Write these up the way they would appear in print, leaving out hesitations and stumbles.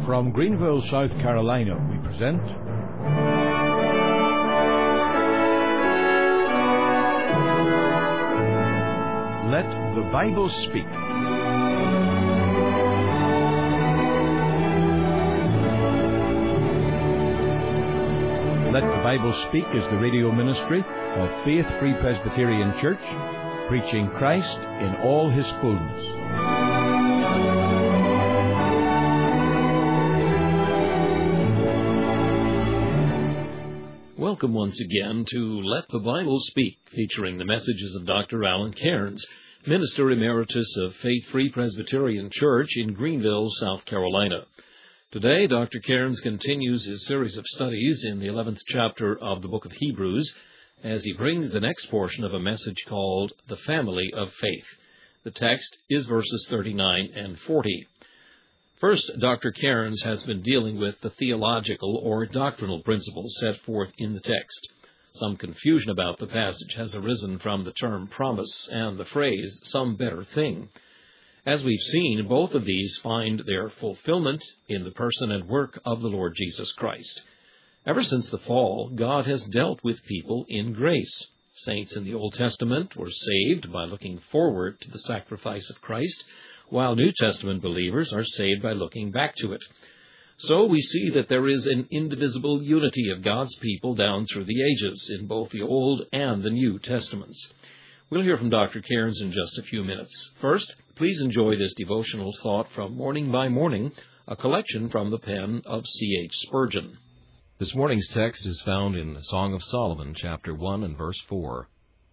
From Greenville, South Carolina, we present Let the Bible Speak. Let the Bible Speak is the radio ministry of Faith Free Presbyterian Church, preaching Christ in all His fullness. Welcome once again to Let the Bible Speak, featuring the messages of Dr. Alan Cairns, Minister Emeritus of Faith Free Presbyterian Church in Greenville, South Carolina. Today, Dr. Cairns continues his series of studies in the 11th chapter of the book of Hebrews as he brings the next portion of a message called The Family of Faith. The text is verses 39 and 40. First, Dr. Cairns has been dealing with the theological or doctrinal principles set forth in the text. Some confusion about the passage has arisen from the term promise and the phrase, some better thing. As we've seen, both of these find their fulfillment in the person and work of the Lord Jesus Christ. Ever since the fall, God has dealt with people in grace. Saints in the Old Testament were saved by looking forward to the sacrifice of Christ, while New Testament believers are saved by looking back to it. So we see that there is an indivisible unity of God's people down through the ages in both the Old and the New Testaments. We'll hear from Dr. Cairns in just a few minutes. First, please enjoy this devotional thought from Morning by Morning, a collection from the pen of C.H. Spurgeon. This morning's text is found in the Song of Solomon, chapter 1 and verse 4.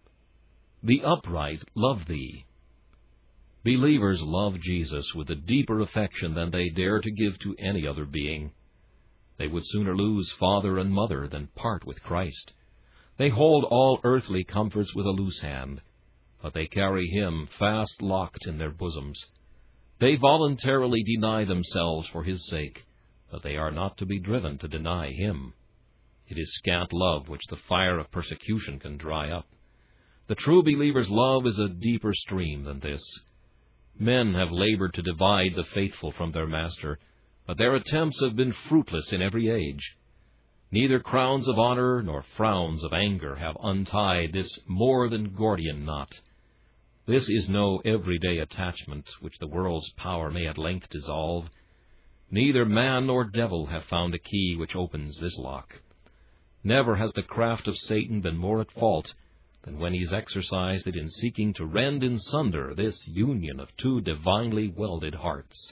The upright love thee. Believers love Jesus with a deeper affection than they dare to give to any other being. They would sooner lose father and mother than part with Christ. They hold all earthly comforts with a loose hand, but they carry Him fast locked in their bosoms. They voluntarily deny themselves for His sake, but they are not to be driven to deny Him. It is scant love which the fire of persecution can dry up. The true believer's love is a deeper stream than this. Men have labored to divide the faithful from their Master, but their attempts have been fruitless in every age. Neither crowns of honor nor frowns of anger have untied this more than Gordian knot. This is no everyday attachment which the world's power may at length dissolve. Neither man nor devil have found a key which opens this lock. Never has the craft of Satan been more at fault than when he has exercised it in seeking to rend in sunder this union of two divinely welded hearts.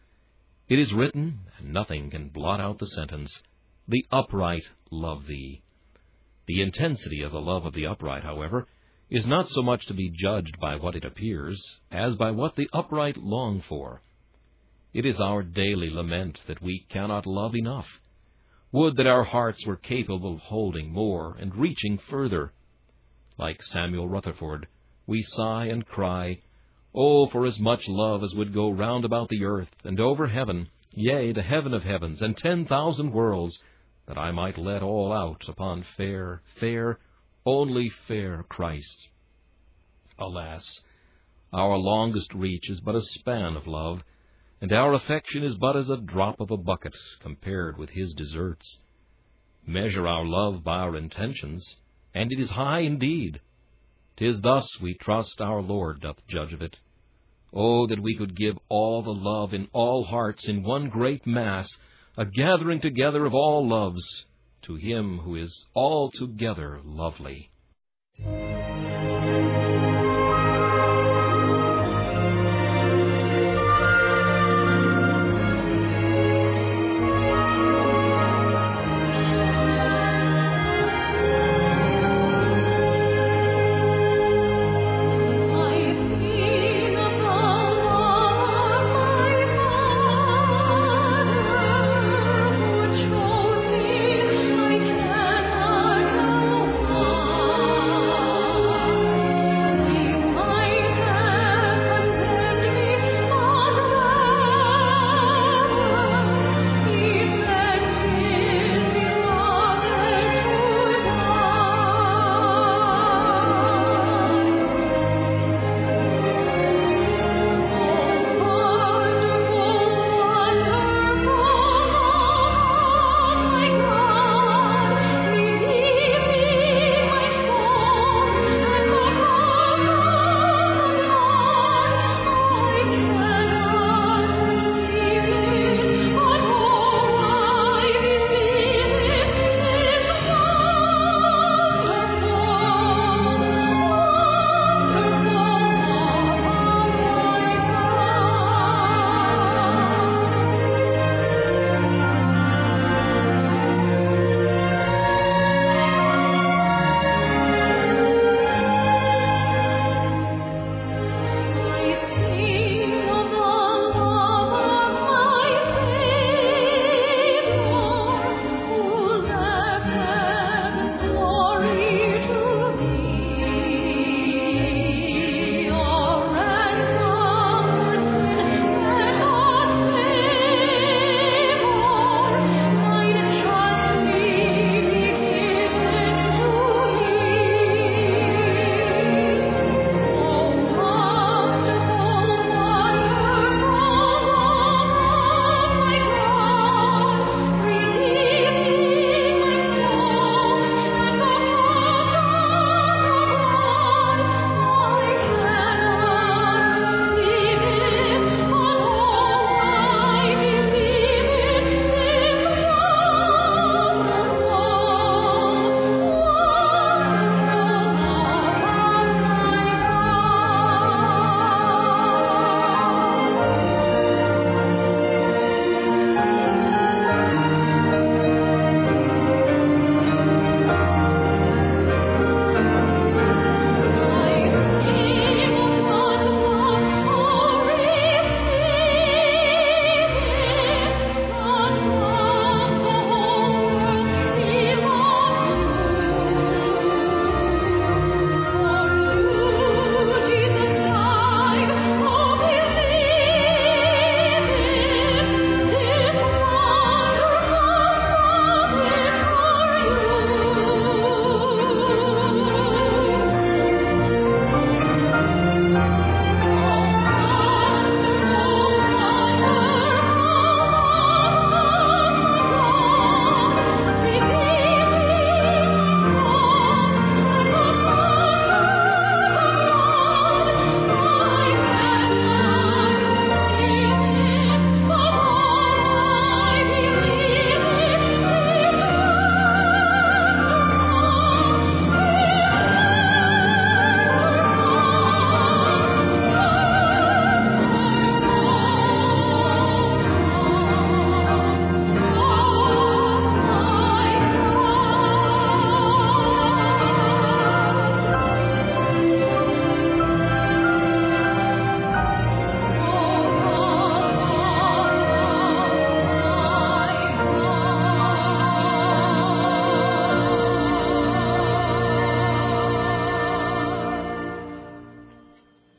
It is written, and nothing can blot out the sentence, the upright love thee. The intensity of the love of the upright, however, is not so much to be judged by what it appears, as by what the upright long for. It is our daily lament that we cannot love enough. Would that our hearts were capable of holding more and reaching further. Like Samuel Rutherford, we sigh and cry, "Oh, for as much love as would go round about the earth, and over heaven, yea, the heaven of heavens, and 10,000 worlds, that I might let all out upon fair, fair, only fair Christ." Alas, our longest reach is but a span of love, and our affection is but as a drop of a bucket compared with His deserts. Measure our love by our intentions, and it is high indeed. 'Tis thus we trust our Lord doth judge of it. Oh, that we could give all the love in all hearts in one great mass, a gathering together of all loves, to Him who is altogether lovely.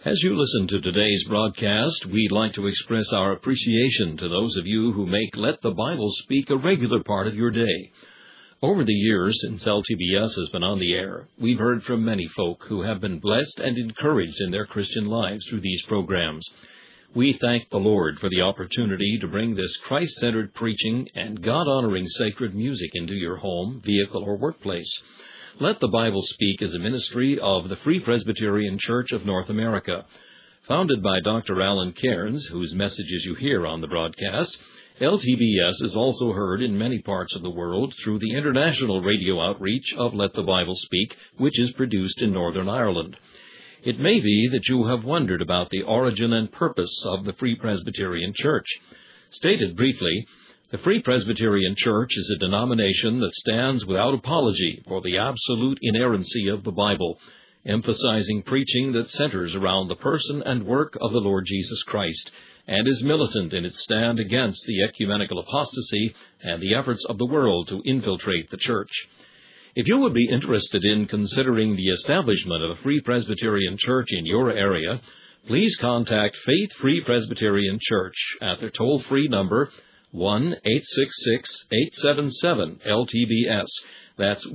As you listen to today's broadcast, we'd like to express our appreciation to those of you who make Let the Bible Speak a regular part of your day. Over the years, since LTBS has been on the air, we've heard from many folk who have been blessed and encouraged in their Christian lives through these programs. We thank the Lord for the opportunity to bring this Christ-centered preaching and God-honoring sacred music into your home, vehicle, or workplace. Let the Bible Speak is a ministry of the Free Presbyterian Church of North America. Founded by Dr. Alan Cairns, whose messages you hear on the broadcast, LTBS is also heard in many parts of the world through the international radio outreach of Let the Bible Speak, which is produced in Northern Ireland. It may be that you have wondered about the origin and purpose of the Free Presbyterian Church. Stated briefly, the Free Presbyterian Church is a denomination that stands without apology for the absolute inerrancy of the Bible, emphasizing preaching that centers around the person and work of the Lord Jesus Christ, and is militant in its stand against the ecumenical apostasy and the efforts of the world to infiltrate the Church. If you would be interested in considering the establishment of a Free Presbyterian Church in your area, please contact Faith Free Presbyterian Church at their toll-free number 1-866-877-LTBS. That's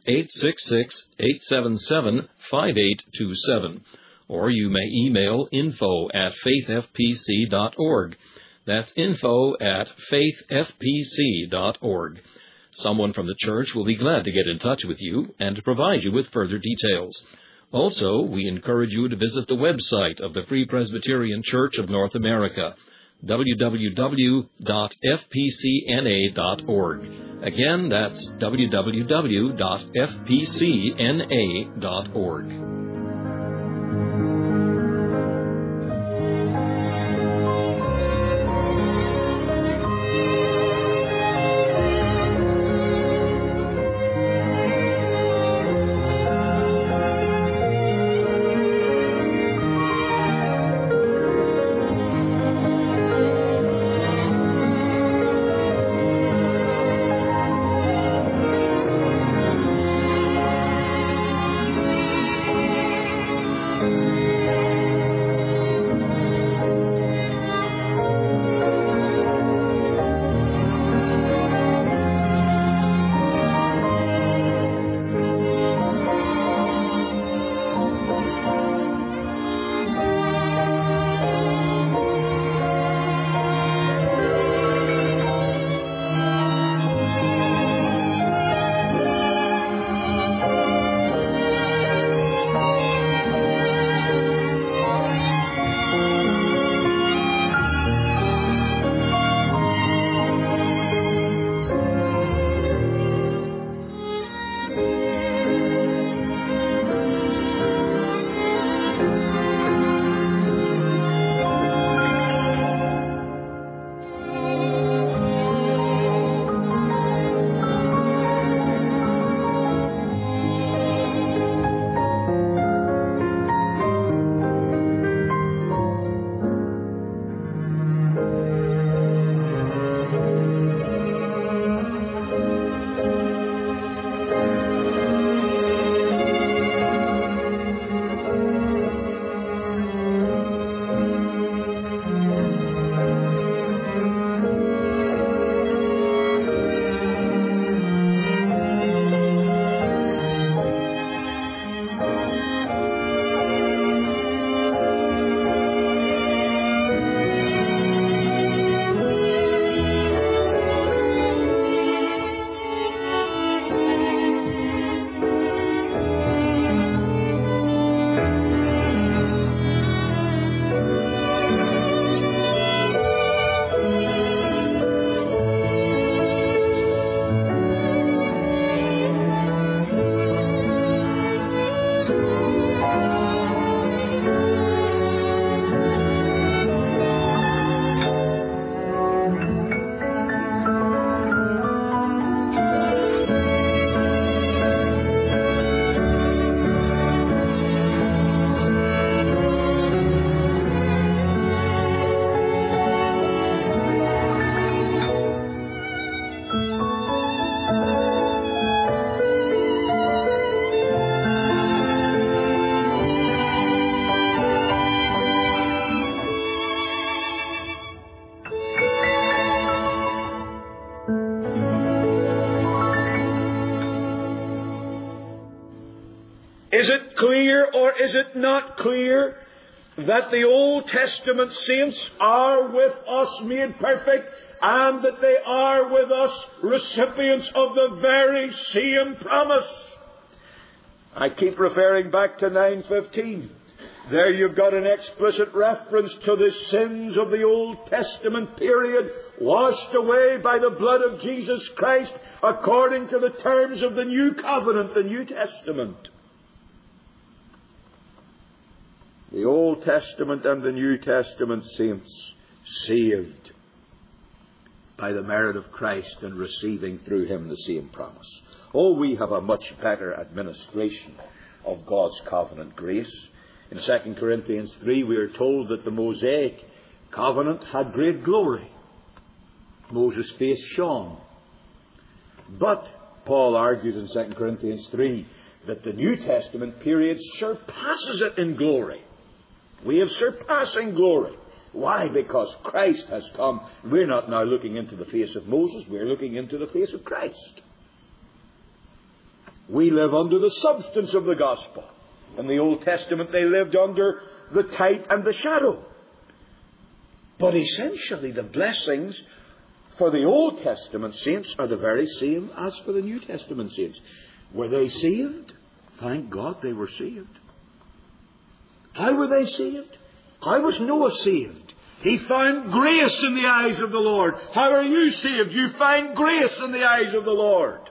1-866-877-5827. Or you may email info@faithfpc.org. That's info@faithfpc.org. Someone from the church will be glad to get in touch with you and to provide you with further details. Also, we encourage you to visit the website of the Free Presbyterian Church of North America, www.fpcna.org. Again, that's www.fpcna.org. Is it clear or is it not clear that the Old Testament saints are with us made perfect, and that they are with us recipients of the very same promise? I keep referring back to 9:15. There you've got an explicit reference to the sins of the Old Testament period, washed away by the blood of Jesus Christ according to the terms of the New Covenant, the New Testament. The Old Testament and the New Testament saints saved by the merit of Christ and receiving through Him the same promise. Oh, we have a much better administration of God's covenant grace. In 2 Corinthians 3 we are told that the Mosaic covenant had great glory. Moses' face shone. But Paul argues in 2 Corinthians 3 that the New Testament period surpasses it in glory. We have surpassing glory. Why? Because Christ has come. We're not now looking into the face of Moses. We're looking into the face of Christ. We live under the substance of the gospel. In the Old Testament they lived under the type and the shadow. But essentially the blessings for the Old Testament saints are the very same as for the New Testament saints. Were they saved? Thank God they were saved. How were they saved? How was Noah saved? He found grace in the eyes of the Lord. How are you saved? You find grace in the eyes of the Lord.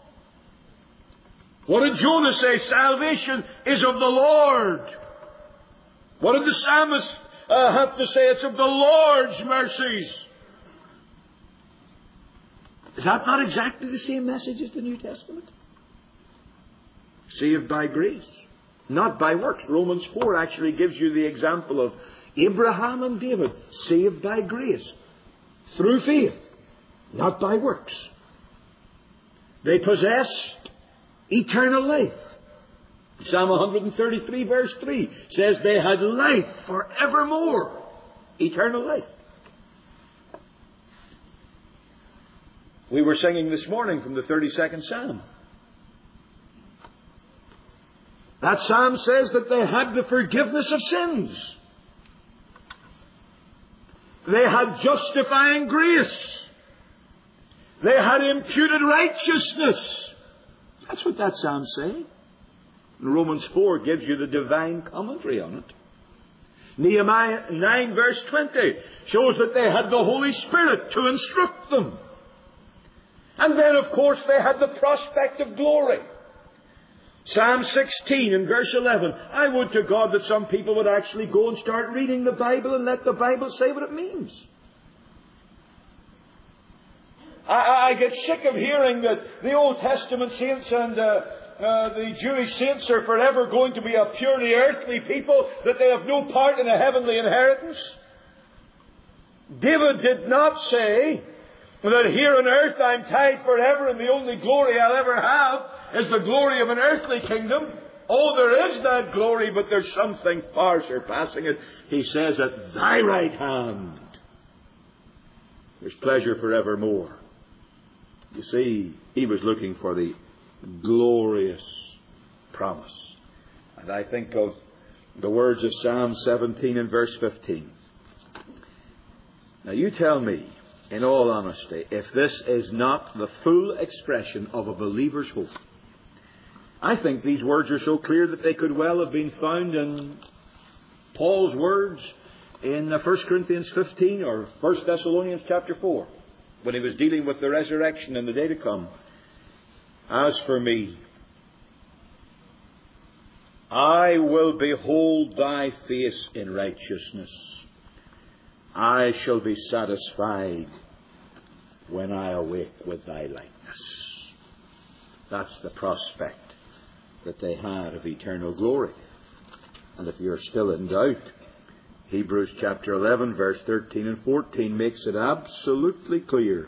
What did Jonah say? Salvation is of the Lord. What did the psalmist have to say? It's of the Lord's mercies. Is that not exactly the same message as the New Testament? Saved by grace, not by works. Romans 4 actually gives you the example of Abraham and David, saved by grace, through faith, not by works. They possessed eternal life. Psalm 133 verse 3 says they had life forevermore. Eternal life. We were singing this morning from the 32nd Psalm. That psalm says that they had the forgiveness of sins. They had justifying grace. They had imputed righteousness. That's what that psalm's saying. And Romans 4 gives you the divine commentary on it. Nehemiah 9 verse 20 shows that they had the Holy Spirit to instruct them. And then, of course, they had the prospect of glory. Psalm 16 and verse 11. I would to God that some people would actually go and start reading the Bible and let the Bible say what it means. I get sick of hearing that the Old Testament saints and the Jewish saints are forever going to be a purely earthly people, that they have no part in a heavenly inheritance. David did not say that here on earth I'm tied forever and the only glory I'll ever have is the glory of an earthly kingdom. Oh, there is that glory, but there's something far surpassing it. He says, at thy right hand there's pleasure forevermore. You see, he was looking for the glorious promise. And I think of the words of Psalm 17 and verse 15. Now you tell me, in all honesty, if this is not the full expression of a believer's hope. I think these words are so clear that they could well have been found in Paul's words in 1 Corinthians 15 or 1 Thessalonians chapter 4, when he was dealing with the resurrection and the day to come. As for me, I will behold thy face in righteousness. I shall be satisfied when I awake with thy likeness. That's the prospect that they had of eternal glory. And if you're still in doubt, Hebrews chapter 11 verse 13 and 14 makes it absolutely clear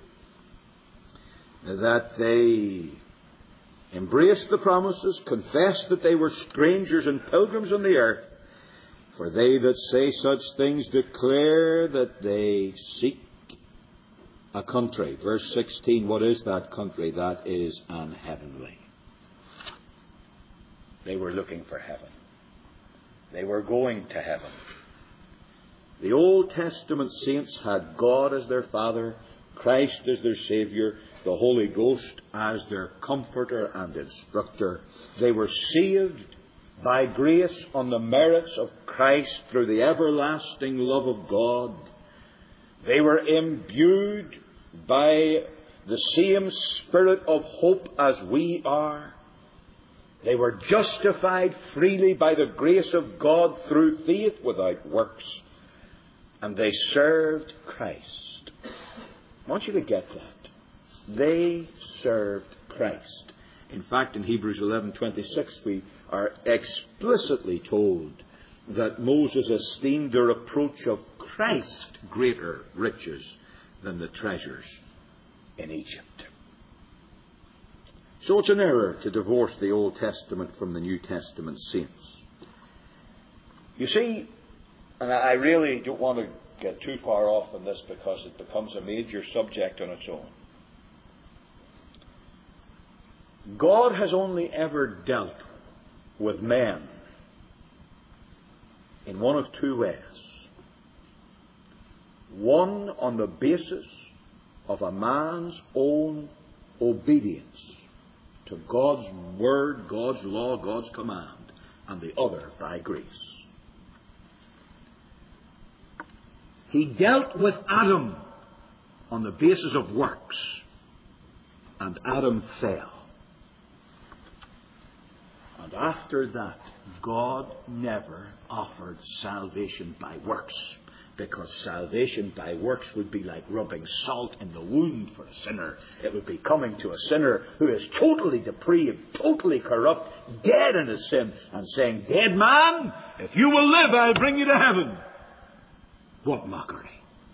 that they embraced the promises, confessed that they were strangers and pilgrims on the earth. For they that say such things declare that they seek a country. Verse 16, what is that country? That is an heavenly. They were looking for heaven. They were going to heaven. The Old Testament saints had God as their Father, Christ as their Saviour, the Holy Ghost as their Comforter and Instructor. They were saved by grace on the merits of Christ through the everlasting love of God. They were imbued by the same spirit of hope as we are. They were justified freely by the grace of God through faith without works. And they served Christ. I want you to get that. They served Christ. In fact, in Hebrews 11:26, we are explicitly told that Moses esteemed the reproach of Christ greater riches than the treasures in Egypt. So it's an error to divorce the Old Testament from the New Testament saints. You see, and I really don't want to get too far off on this because it becomes a major subject on its own. God has only ever dealt with men in one of two ways. One on the basis of a man's own obedience to God's word, God's law, God's command, and the other by grace. He dealt with Adam on the basis of works, and Adam fell. And after that, God never offered salvation by works, because salvation by works would be like rubbing salt in the wound for a sinner. It would be coming to a sinner who is totally depraved, totally corrupt, dead in his sin, and saying, "Dead man, if you will live, I'll bring you to heaven." What mockery.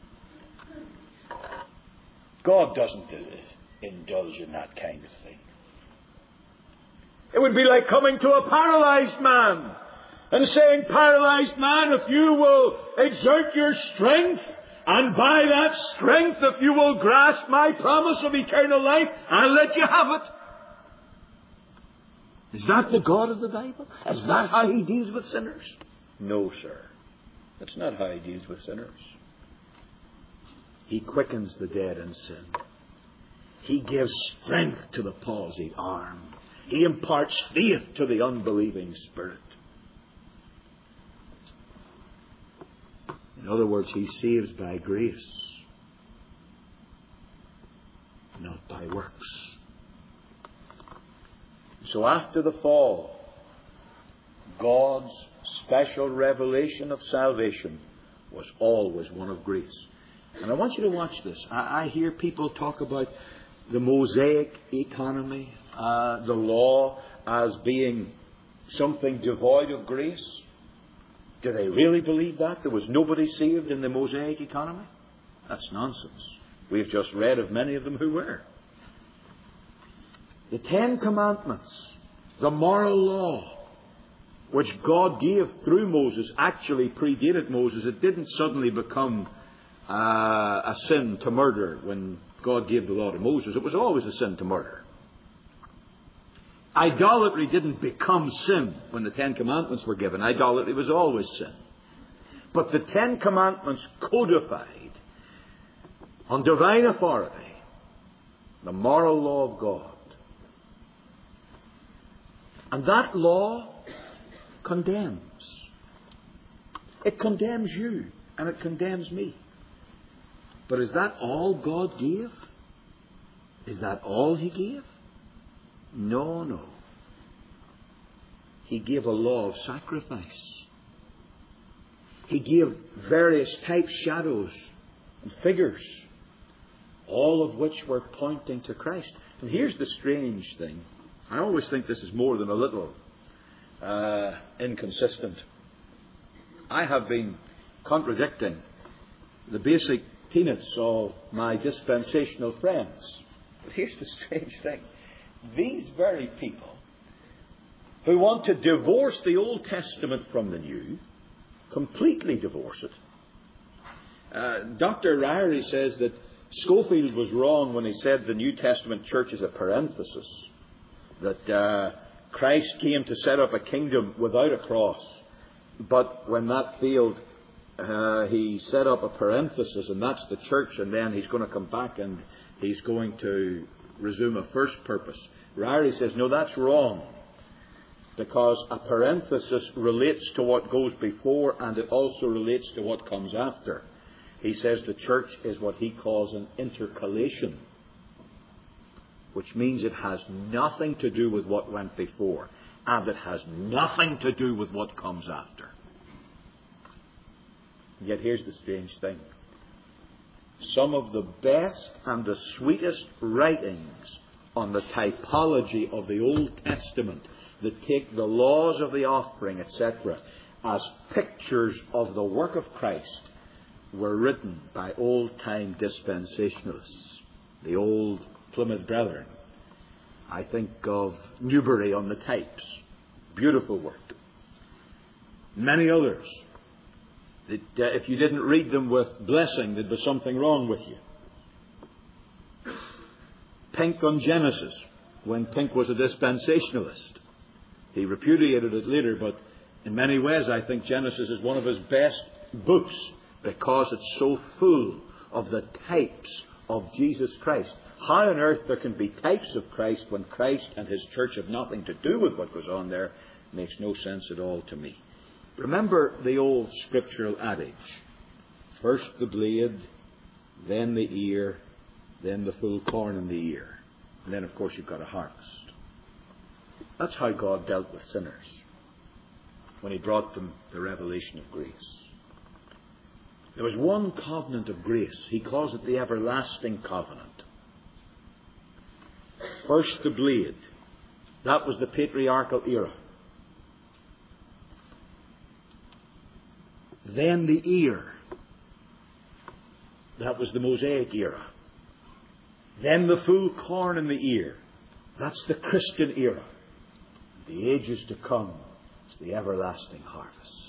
God doesn't indulge in that kind of thing. It would be like coming to a paralyzed man and saying, "Paralyzed man, if you will exert your strength, and by that strength, if you will grasp my promise of eternal life, I'll let you have it." Is that the God of the Bible? Is that how He deals with sinners? No, sir. That's not how He deals with sinners. He quickens the dead in sin. He gives strength to the palsied arm. He imparts faith to the unbelieving spirit. In other words, He saves by grace, not by works. So after the fall, God's special revelation of salvation was always one of grace. And I want you to watch this. I hear people talk about the Mosaic economy, the law, as being something devoid of grace. Do they really believe that? There was nobody saved in the Mosaic economy? That's nonsense. We've just read of many of them who were. The Ten Commandments, the moral law, which God gave through Moses, actually predated Moses. It didn't suddenly become a sin to murder when God gave the law to Moses. It was always a sin to murder. Idolatry didn't become sin when the Ten Commandments were given. Idolatry was always sin. But the Ten Commandments codified on divine authority the moral law of God. And that law condemns. It condemns you and it condemns me. But is that all God gave? Is that all He gave? No, no. He gave a law of sacrifice. He gave various types, shadows, and figures, all of which were pointing to Christ. And here's the strange thing. I always think this is more than a little inconsistent. I have been contradicting the basic tenets of my dispensational friends. But here's the strange thing. These very people who want to divorce the Old Testament from the New, completely divorce it. Dr. Ryrie says that Schofield was wrong when he said the New Testament church is a parenthesis. That Christ came to set up a kingdom without a cross. But when that failed, he set up a parenthesis, and that's the church, and then he's going to come back and he's going to resume a first purpose. Ryrie says, no, that's wrong, because a parenthesis relates to what goes before, and it also relates to what comes after. He says the church is what he calls an intercalation, which means it has nothing to do with what went before, and it has nothing to do with what comes after. Yet here's the strange thing. Some of the best and the sweetest writings on the typology of the Old Testament that take the laws of the offering, etc., as pictures of the work of Christ, were written by old-time dispensationalists, the old Plymouth Brethren. I think of Newbury on the Types. Beautiful work. Many others. If you didn't read them with blessing, there'd be something wrong with you. Pink on Genesis, when Pink was a dispensationalist. He repudiated it later, but in many ways I think Genesis is one of his best books, because it's so full of the types of Jesus Christ. How on earth there can be types of Christ when Christ and his church have nothing to do with what goes on there makes no sense at all to me. Remember the old scriptural adage, first the blade, then the ear, then the full corn in the ear, and then of course you've got a harvest. That's how God dealt with sinners when he brought them the revelation of grace. There was one covenant of grace. He calls it the everlasting covenant. First the blade. That was the patriarchal era. Then the ear. That was the Mosaic era. Then the full corn in the ear. That's the Christian era. The ages to come is the everlasting harvest.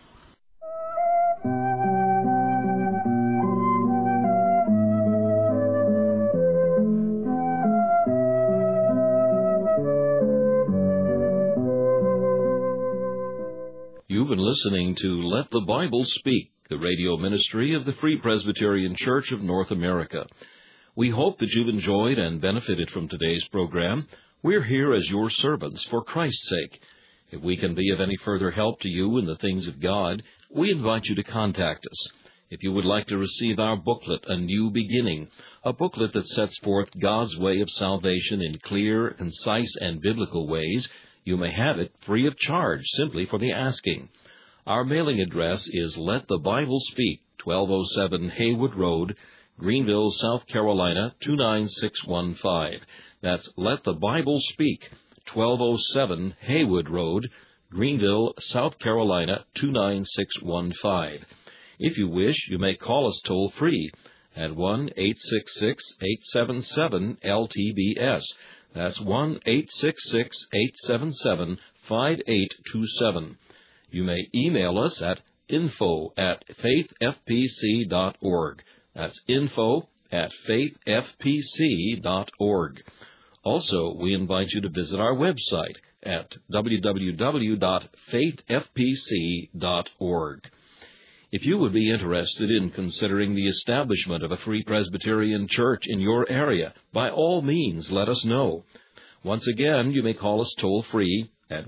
You've been listening to Let the Bible Speak, the radio ministry of the Free Presbyterian Church of North America. We hope that you've enjoyed and benefited from today's program. We're here as your servants for Christ's sake. If we can be of any further help to you in the things of God, we invite you to contact us. If you would like to receive our booklet, A New Beginning, a booklet that sets forth God's way of salvation in clear, concise, and biblical ways, you may have it free of charge, simply for the asking. Our mailing address is Let the Bible Speak, 1207 Haywood Road, Greenville, South Carolina, 29615. That's Let the Bible Speak, 1207 Haywood Road, Greenville, South Carolina, 29615. If you wish, you may call us toll-free at 1-866-877-LTBS. That's 1-866-877-5827. You may email us at info@faithfpc.org. That's info@faithfpc.org. Also, we invite you to visit our website at www.faithfpc.org. If you would be interested in considering the establishment of a Free Presbyterian Church in your area, by all means, let us know. Once again, you may call us toll-free at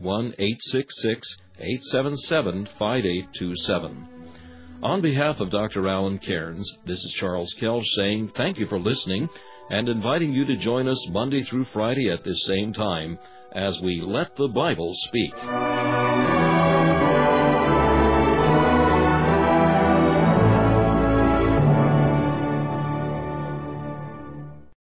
1-866-877-5827. On behalf of Dr. Alan Cairns, this is Charles Kelch saying thank you for listening and inviting you to join us Monday through Friday at this same time as we Let the Bible Speak.